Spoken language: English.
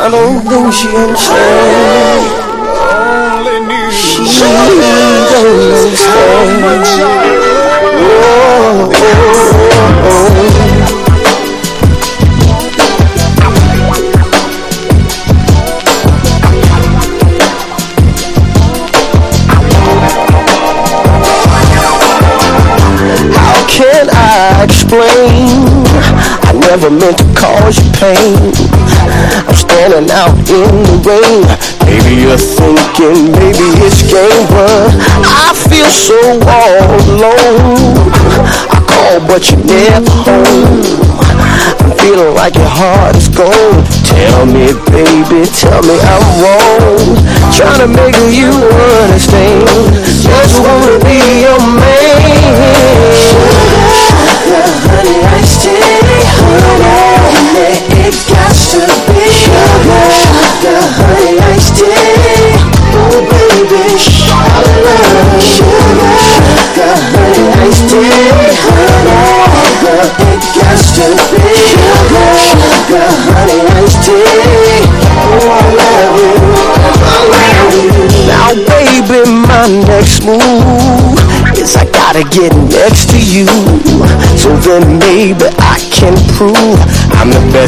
I don't think she understands. She don't understand. How can I explain? I never meant to cause you pain. I'm standing out in the rain. Maybe you're thinking, maybe it's game, but I feel so all alone. I call, but you're never home. I'm feeling like your heart is gone. Tell me, baby, tell me I'm wrong. Trying to make you understand. Just wanna be your man. Sugar, honey, iced tea, honey, it got to be sugar, honey, iced tea. Oh baby, sugar, honey, iced tea, honey, it got to be sugar, honey, iced tea. Oh, I love you. Now baby, my next move is I gotta get next to you, so then maybe I can prove I'm the best